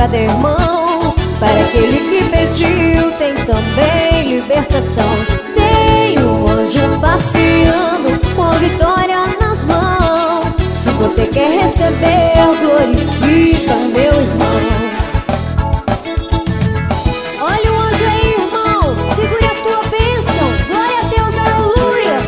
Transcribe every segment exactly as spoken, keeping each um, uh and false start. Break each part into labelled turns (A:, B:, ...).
A: cada irmão. Para aquele que pediu tem também libertação. Tem um anjo passeando com a vitória nas mãos. Se você quer receber, glorifica, meu irmão. Olha o anjo aí, irmão, segure a tua bênção. Glória a Deus, aleluia.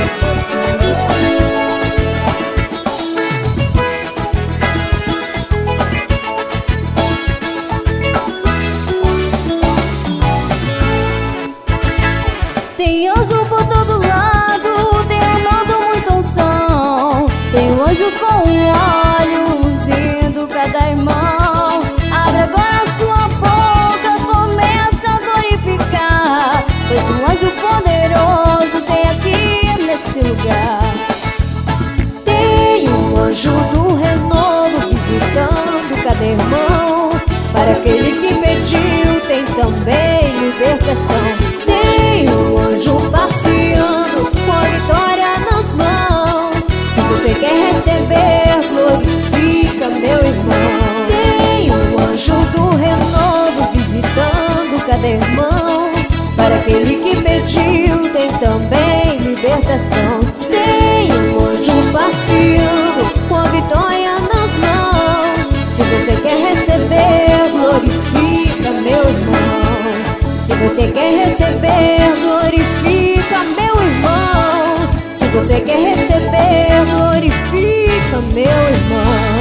A: Tem anjo por todo lado, derramando muita unção. Tem um anjo com um óleo ungindo cada irmão. Abra agora a sua boca, começa a glorificar, pois um anjo poderoso tem aqui nesse lugar. Tem um anjo do renovo visitando cada irmão. Para aquele que pediu tem também libertação. Tem um anjo passeando com a vitória nas mãos. Se você quer receber, glorifica, meu irmão. Tem um anjo do renovo visitando cada irmão. Para aquele que pediu tem também libertação. Tem um anjo passeando com a vitória nas mãos. Se você quer receber, glorifica, meu irmão. Se você quer receber, glorifica, meu irmão. Se você quer receber, glorifica, meu irmão.